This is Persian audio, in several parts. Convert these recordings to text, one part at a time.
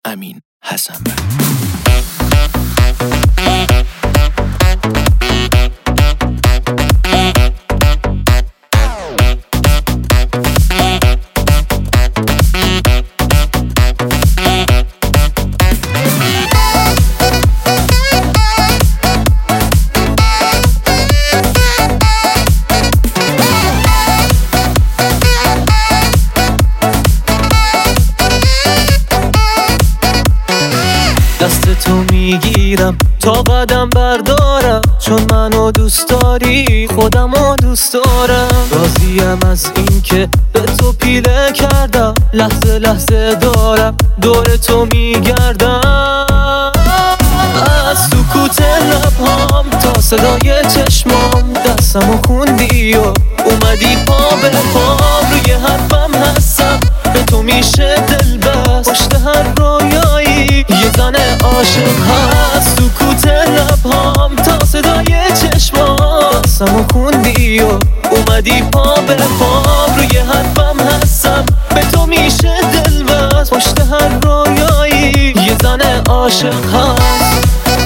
امین حسن. دست تو میگیرم تا قدم بردارم، چون منو دوست داری خودمو دوست دارم. راضیم از این که به تو پیله کردم، لحظه لحظه دارم دور تو میگردم. از سکوت لبهام تا صدای چشمام دستمو خوندی و اومدی پا به پا. روی حرفم هستم به تو میشه دل بست، پشت هر رویایی یه زن عاشق هست. سکوت لبهام تا صدای چشمام دستمو خوندی و اومدی پا به پا. روی حرفم هستم به تو میشه دل بست، پشت هر رویایی یه زن عاشق هست.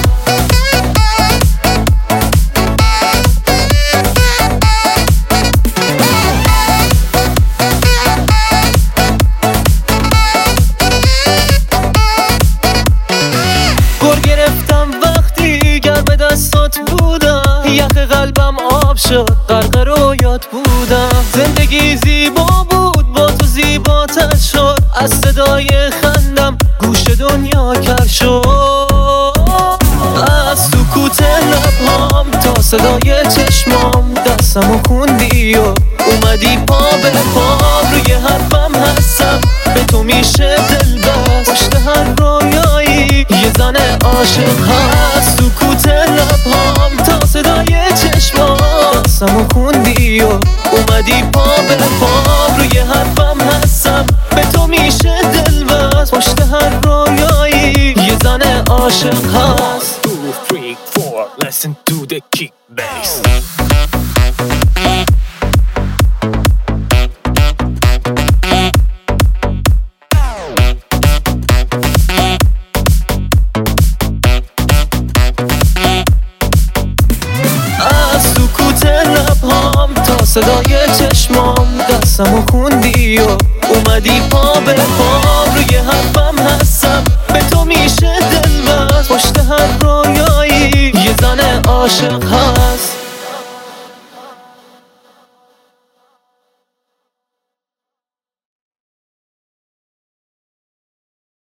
گرفتم وقتی گرم دستات بودم، یخ قلبم آب شد غرق رویات بودم. زندگی زیبا بود با تو زیباتر شد، از صدای خندم گوش دنیا کر شد. از سکوت لبهام تا صدای چشمام دستمو خوندی و اومدی پا به پا. روی حرفم هستم به تو میشه دل بست، پشت هر رویایی یه زن عاشق هست. سکوت لبهام تا صدای چشمام دستمو خوندی و اومدی پا به پا. روی حرفم هستم به تو میشه دل بست، پشت هر رویایی یه زن عاشق هست. 2, 3, 4, listen to the kick bass. صدای چشمام دستمو خوندی و اومدی پا به پا. روی حرفم هستم به تو میشه دل بست، پشت هر رویایی یه زن عاشق هست.